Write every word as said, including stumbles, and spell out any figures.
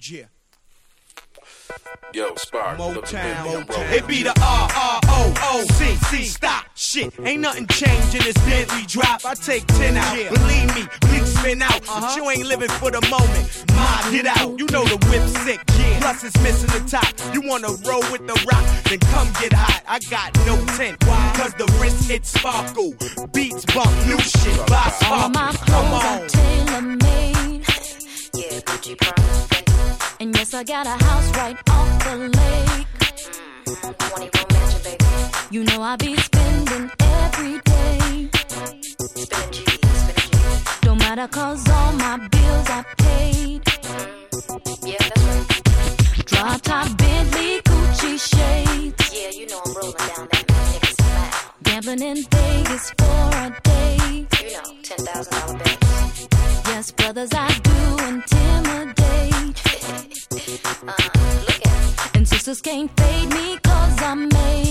Yeah. Yo, Spark, Motown, Motown. It be the R R O O C C. Stop. Shit, ain't nothing changed in this Bentley drop. I take ten out. Yeah. Believe me, bleach spin out. Uh-huh. But you ain't living for the moment. Mob, get out. You know the whip sick. Yeah. Plus it's missing the top. You wanna roll with the rock? Then come get hot. I got no tent. Why? Cause the wrist it sparkle. Beats bump, new shit. By Sparkle. All my clothes are tailor-made. Yeah, Gucci, Prada, and yes, I got a house right off the lake. Mm, twenty-one mansion, baby. You know I be spending every day. Spending G's, spending G's. Don't matter cause all my bills are paid. Mm, yeah, that's right. Drop top Bentley, Gucci shades. Yeah, you know I'm rolling down that nigga smile. Gambling in Vegas for a day. You know, ten thousand dollar bets. Yes, brothers, I do intimidate. uh, look at it. And sisters can't fade me cause I'm made.